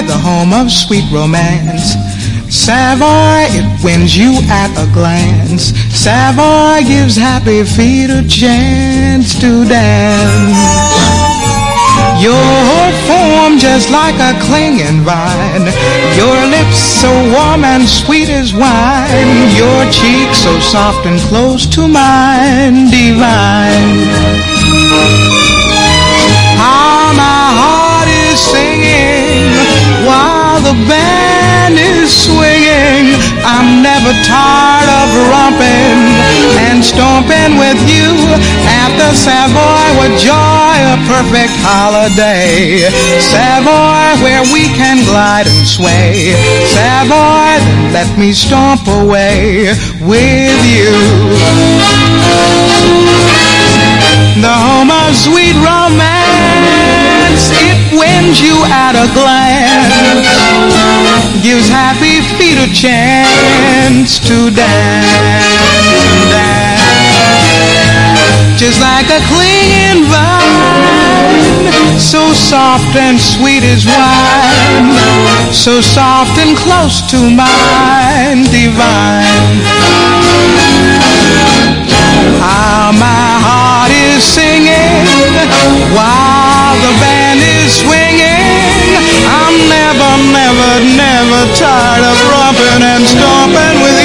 Savoy, the home of sweet romance. Savoy, it wins you at a glance. Savoy gives happy feet a chance to dance. Your form just like a clinging vine, your lips so warm and sweet as wine, your cheeks so soft and close to mine, divine. How my heart is singing while the band is swinging. I'm never tired of romping and stomping with you at the Savoy with joy, a perfect holiday. Savoy, where we can glide and sway. Savoy, then let me stomp away with you. The home of sweet romance, it wins you at a glance, gives happy feet a chance to dance, dance. Just like a clinging vine, so soft and sweet as wine, so soft and close to mine, divine. How my heart is singing while the band is swinging. I'm never, never, never tired of romping and stomping with